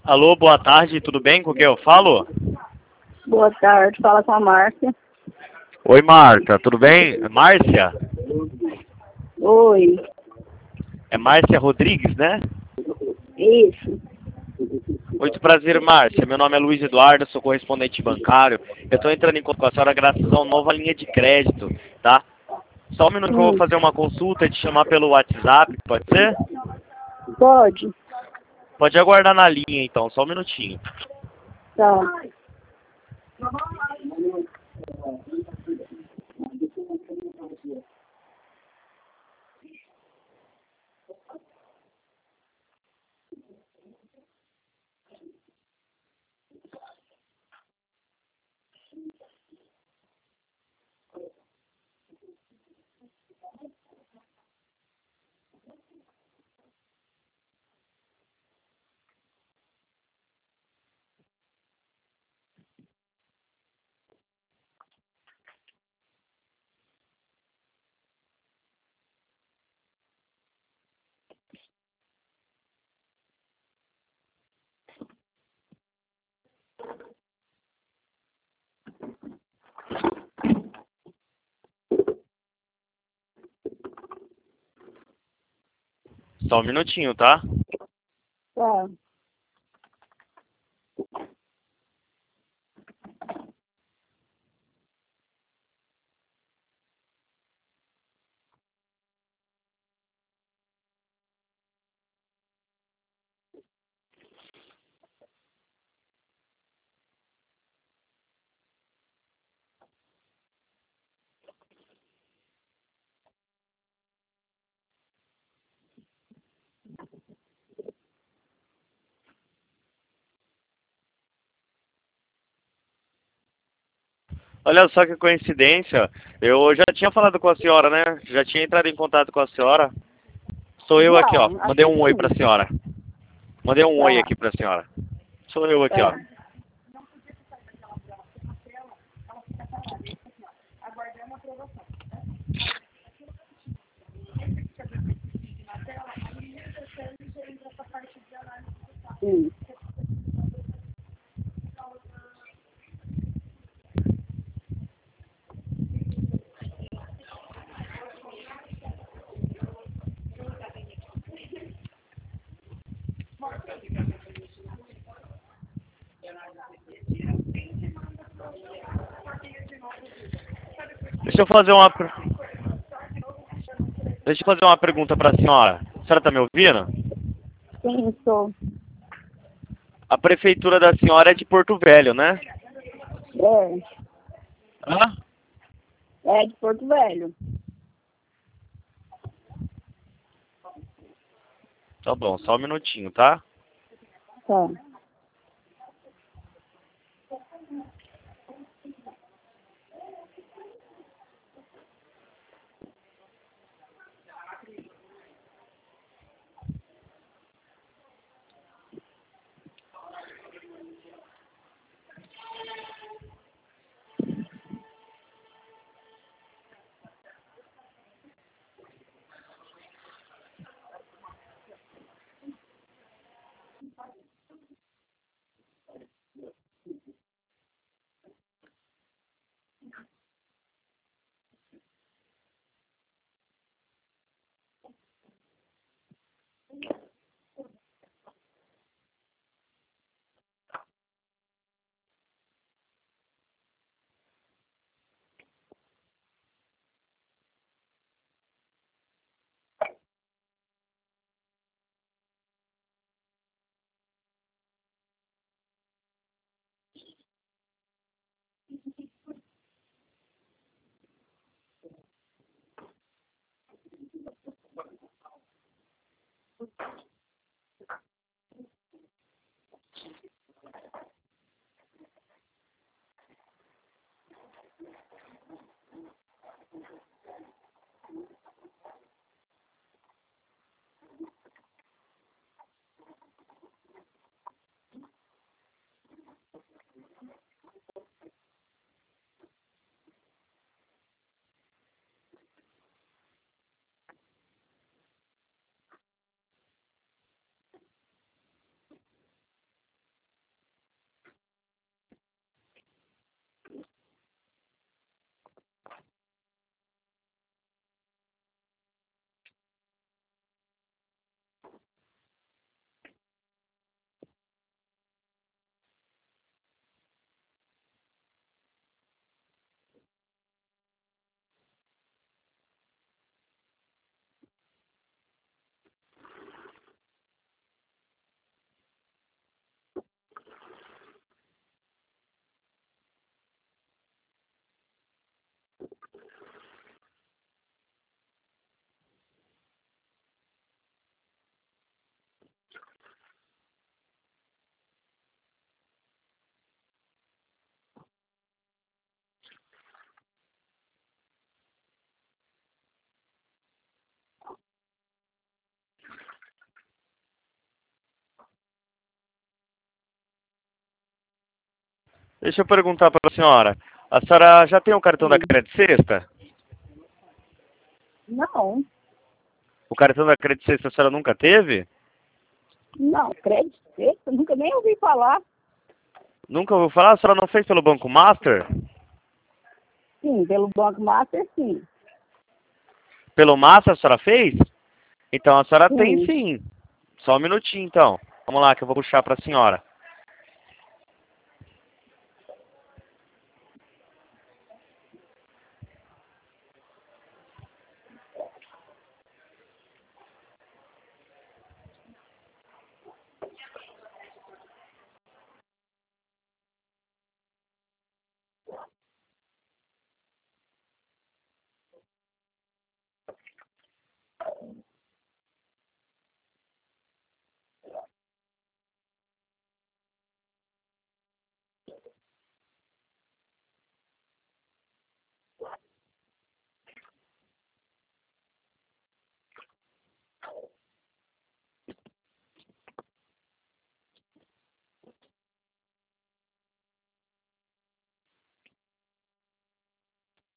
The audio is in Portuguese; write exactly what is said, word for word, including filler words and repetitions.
Alô, boa tarde, tudo bem? Com quem eu falo? Boa tarde, fala com a Márcia. Oi, Marta, tudo bem? Márcia? Oi, É Márcia Rodrigues, né? isso. Muito prazer, Márcia. Meu nome é Luiz Eduardo, sou correspondente bancário. Eu estou entrando em contato com a senhora graças a uma nova linha de crédito, tá? Só um minuto que eu vou Hum, fazer uma consulta e te chamar pelo WhatsApp, pode ser? pode? Pode aguardar na linha, então, só um minutinho. Tá. Só um minutinho, tá? Tá. Olha só que coincidência, eu já tinha falado com a senhora, né? Já tinha entrado em contato com a senhora. Sou eu aqui, ó. Já, acho Mandei que um oi pra sim. senhora. Mandei um oi Tá, aqui pra senhora. Sou eu aqui, ó. tá. Sim. Deixa eu fazer uma... per- Deixa eu fazer uma pergunta pra senhora. A senhora tá me ouvindo? Sim, sou. A prefeitura da senhora é de Porto Velho, né? É, Hã? é de Porto Velho. Tá bom, só um minutinho, tá? Tá. Deixa eu perguntar para a senhora. A senhora já tem o cartão da Sim. Credit Sexta? Não, O cartão da Credit Sexta a senhora nunca teve? não, crédito sexta, nunca nem ouvi falar. Nunca ouviu falar? A senhora não fez pelo Banco Master? Sim, pelo Banco Master, sim. Pelo Master a senhora fez? Então a senhora tem Sim. sim. Só um minutinho então. Vamos lá que eu vou puxar para a senhora.